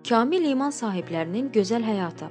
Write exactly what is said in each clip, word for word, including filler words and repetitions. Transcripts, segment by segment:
Kamil iman sahiblərinin gözəl həyatı.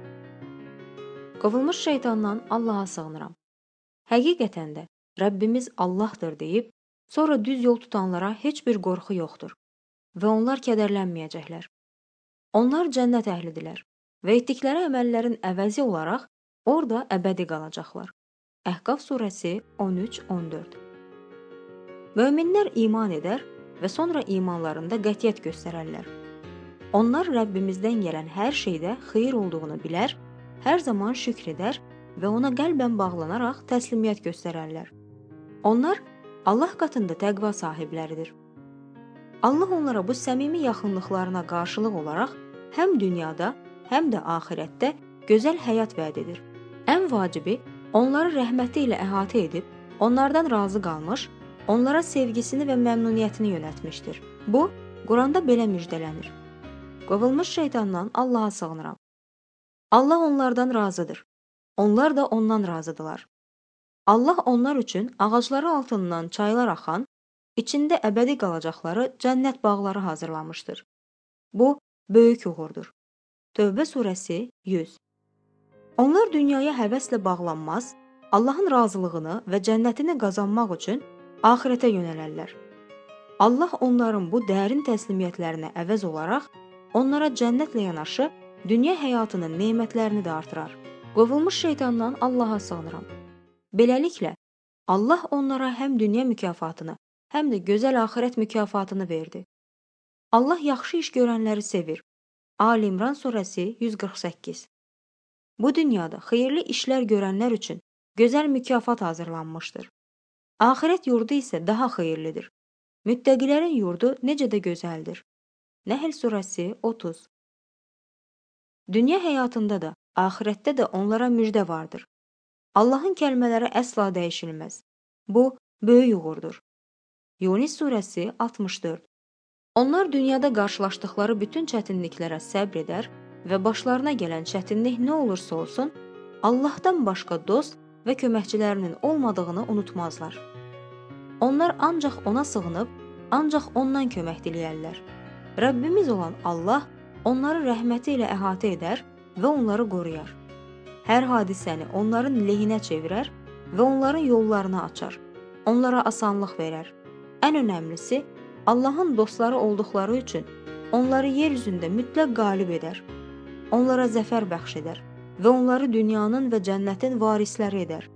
Qovulmuş şeytandan Allaha sığınıram. Həqiqətən də Rəbbimiz Allahdır deyib, sonra düz yol tutanlara heç bir qorxu yoxdur və onlar kədərlənməyəcəklər. Onlar cənnət əhlidirlər və etdikləri əməllərin əvəzi olaraq orada əbədi qalacaqlar. Əhqaf surəsi on üç on dörd. Möminlər iman edər və sonra imanlarında qətiyyət göstərərlər. Onlar Rəbbimizdən gələn hər şeydə xeyir olduğunu bilər, hər zaman şükr edər və ona qəlbən bağlanaraq təslimiyyət göstərərlər. Onlar Allah qatında təqva sahibləridir. Allah onlara bu səmimi yaxınlıqlarına qarşılıq olaraq həm dünyada, həm də axirətdə gözəl həyat vəd edir. Ən vacibi, onları rəhməti ilə əhatə edib, onlardan razı qalmış, onlara sevgisini və məmnuniyyətini yönəltmişdir. Bu, Quranda belə müjdələnir. Qovulmuş şeytandan Allaha sığınıram. Allah onlardan razıdır. Onlar da ondan razıdırlar. Allah onlar üçün ağacları altından çaylar axan, içində əbədi qalacaqları cənnət bağları hazırlamışdır. Bu, böyük uğurdur. Tövbə surəsi yüz. Onlar dünyaya həvəslə bağlanmaz, Allahın razılığını və cənnətini qazanmaq üçün axirətə yönələrlər. Allah onların bu dərin təslimiyyətlərinə əvəz olaraq onlara cənnətlə yanaşı dünya həyatının nemətlərini də artırar. Qovulmuş şeytandan Allaha sığınıram. Beləliklə, Allah onlara həm dünya mükafatını, həm də gözəl axirət mükafatını verdi. Allah yaxşı iş görənləri sevir. Ali İmran surəsi yüz qırx səkkiz. Bu dünyada xeyirli işlər görənlər üçün gözəl mükafat hazırlanmışdır. Axirət yurdu isə daha xeyirlidir. Müttəqilərin yurdu necə də gözəldir. Nəhl surəsi otuz. Dünya həyatında da, axirətdə də onlara müjdə vardır. Allahın kəlmələri əsla dəyişilməz. Bu, böyük uğurdur. Yunus surəsi altmış dörd. Onlar dünyada qarşılaşdıqları bütün çətinliklərə səbr edər və başlarına gələn çətinlik nə olursa olsun, Allahdan başqa dost və köməkçilərinin olmadığını unutmazlar. Onlar ancaq ona sığınıb, ancaq ondan kömək diləyərlər. Rəbbimiz olan Allah onları rəhməti ilə əhatə edər və onları qoruyar. Hər hadisəni onların lehinə çevirər və onların yollarını açar. Onlara asanlıq verər. Ən önəmlisi, Allahın dostları olduqları üçün onları yer üzündə mütləq qalib edər. Onlara zəfər bəxş edər və onları dünyanın və cənnətin varisləri edər.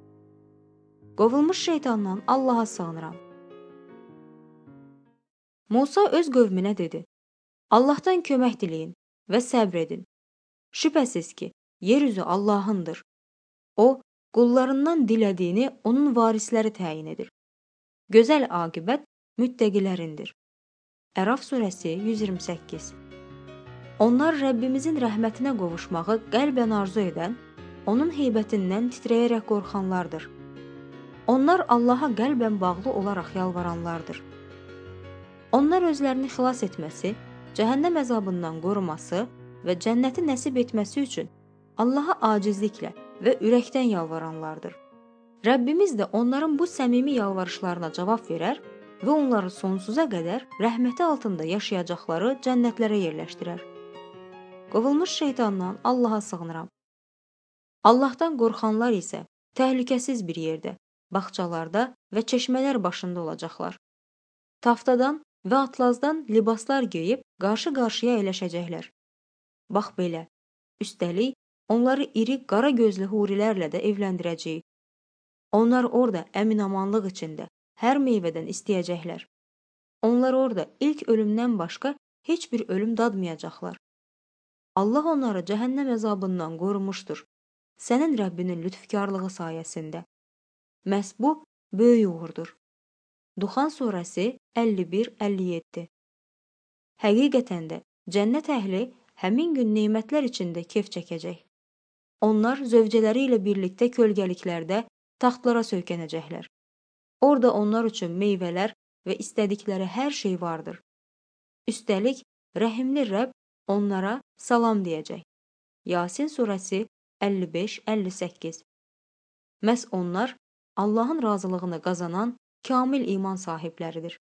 Qovulmuş şeytandan Allaha sığınıram. Musa öz qövminə dedi: Allahdan kömək diləyin və səbr edin. Şübhəsiz ki, yeryüzü Allahındır. O, qullarından dilədiyini onun varisləri təyin edir. Gözəl aqibət müttəqilərindir. Əraf surəsi yüz iyirmi səkkiz. Onlar Rəbbimizin rəhmətinə qovuşmağı qəlbən arzu edən, onun heybətindən titrəyərək qorxanlardır. Onlar Allaha qəlbən bağlı olaraq yalvaranlardır. Onlar özlərini xilas etməsi, cəhənnəm əzabından qoruması və cənnəti nəsib etməsi üçün Allaha acizliklə və ürəkdən yalvaranlardır. Rəbbimiz də onların bu səmimi yalvarışlarına cavab verər və onları sonsuza qədər rəhməti altında yaşayacaqları cənnətlərə yerləşdirər. Qovulmuş şeytandan Allaha sığınıram. Allahdan qorxanlar isə təhlükəsiz bir yerdə, bağçalarda və çeşmələr başında olacaqlar. Taftadan və atlazdan libaslar geyib qarşı-qarşıya əyləşəcəklər. Bax belə, üstəlik onları iri qara gözlü hurilərlə də evləndirəcəyik. Onlar orada əmin-amanlıq içində hər meyvədən istəyəcəklər. Onlar orada ilk ölümdən başqa heç bir ölüm dadmayacaqlar. Allah onları cəhənnəm əzabından qorumuşdur. Sənin Rəbbinin lütfkarlığı sayəsində. Məhz bu, böyük uğurdur. Duxan surəsi əlli bir əlli yeddi. Həqiqətən də cənnət əhli həmin gün nemətlər içində kef çəkəcək. Onlar zövcələri ilə birlikdə kölgəliklərdə taxtlara söykənəcəklər. Orada onlar üçün meyvələr və istədikləri hər şey vardır. Üstəlik, rəhimli Rəbb onlara salam deyəcək. Yasin surəsi əlli beş əlli səkkiz. Məhz onlar Allahın razılığını qazanan kamil iman sahibləridir.